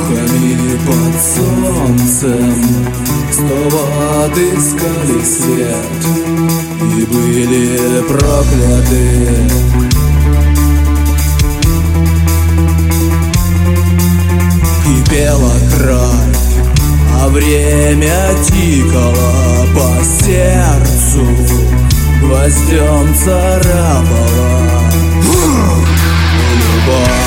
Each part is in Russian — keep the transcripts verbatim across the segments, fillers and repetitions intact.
камине под солнцем снова отыскали свет и были прокляты. Кипела кровь, а время тикало по сердцу, гвоздем царапала любовь.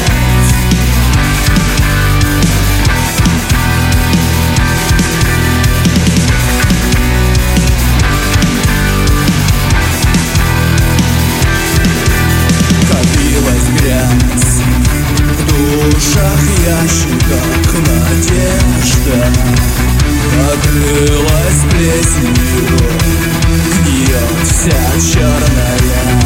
Копилась грязь в душах, ящиках надежда покрылась плесенью, гниет вся черная.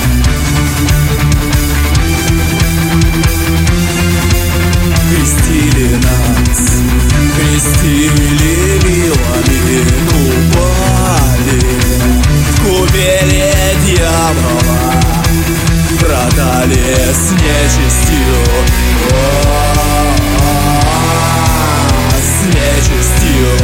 Крестили нас, крестили вилами, упали в купели дьявола, продали с нечистью, с нечистью.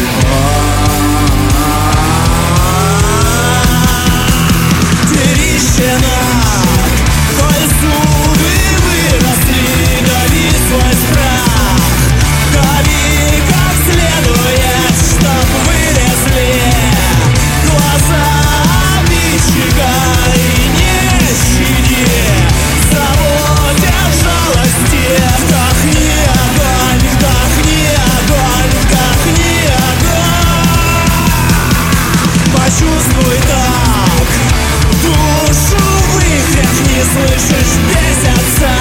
Трещина, твои зубы выросли, дави свой страх, дави как следует, чтоб вылезли глаза обидчика и не щади, забудь о жалости. Вдохни огонь, вдохни огонь, вдохни огонь. Почувствуй так, душу вытряхни, слышишь, бесятся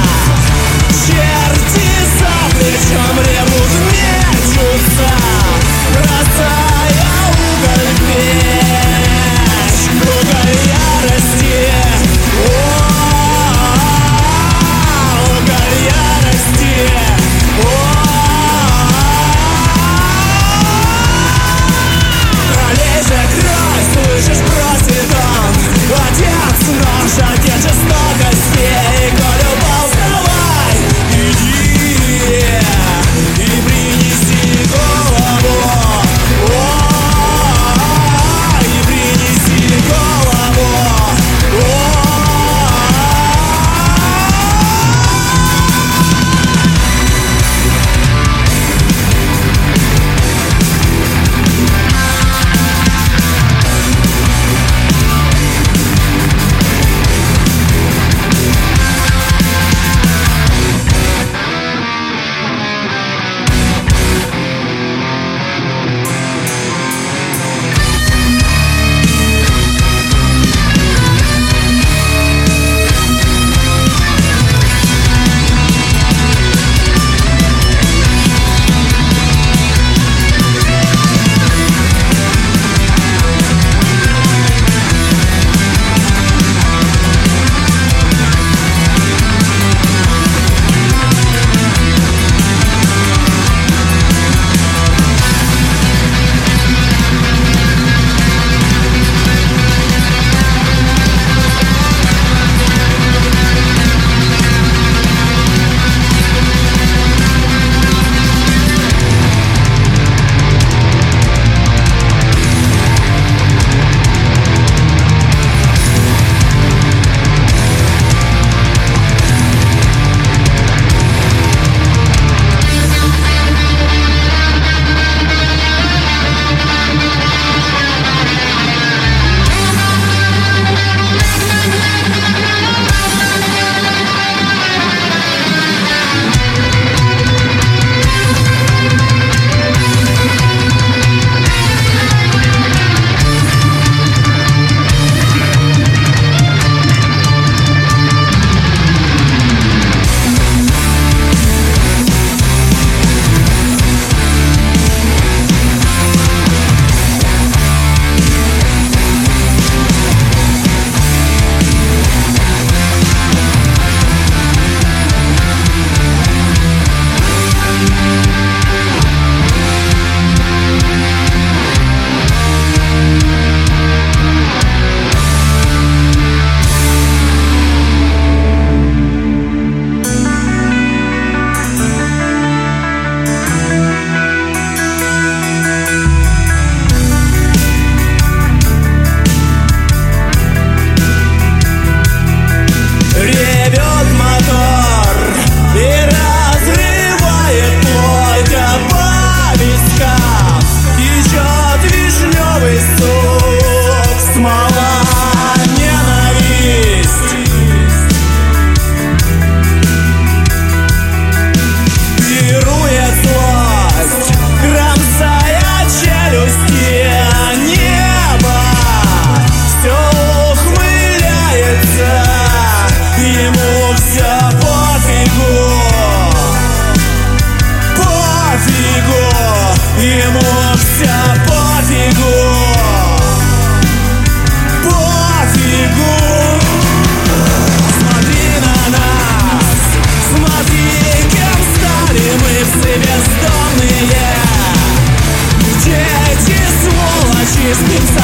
черти за плечом, ревут, мечутся, бросая уголь в печь, уголь ярости, уголь ярости. Пролей же кровь, слышишь, просит он, отец нож, отец жестокости. Коль упал, вставай, иди и принеси голову.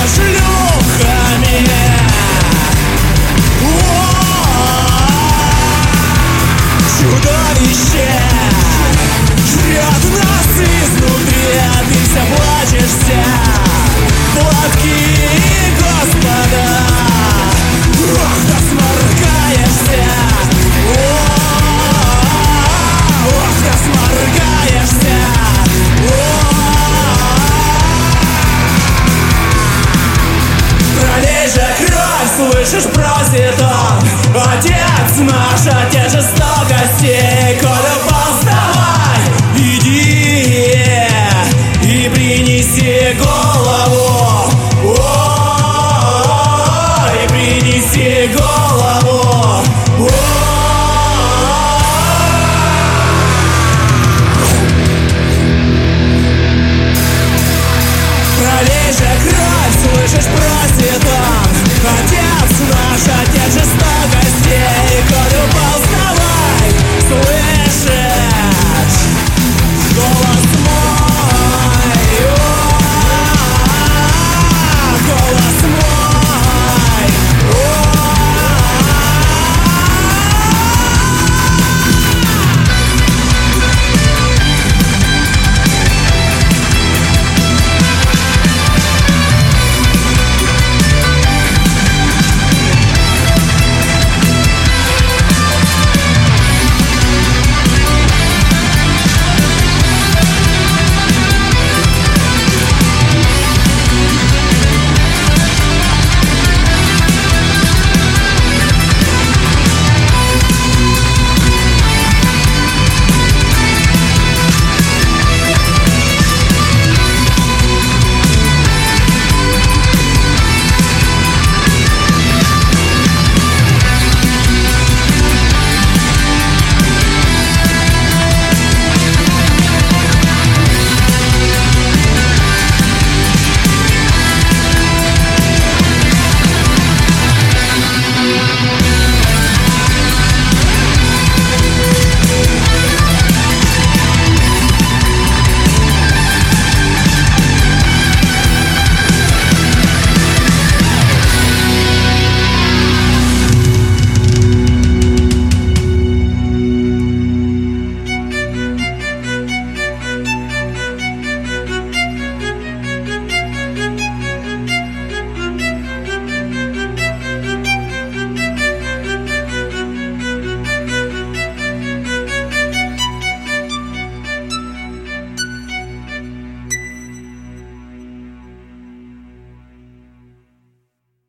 шлюхами. Чудовище жрет нас изнутри, а ты все плачешься. Платки, господа, ох, да сморкаешься. Ох, да сморкаешься. Пролей же кровь, слышишь, просит он. Отец наш, отец жестокости.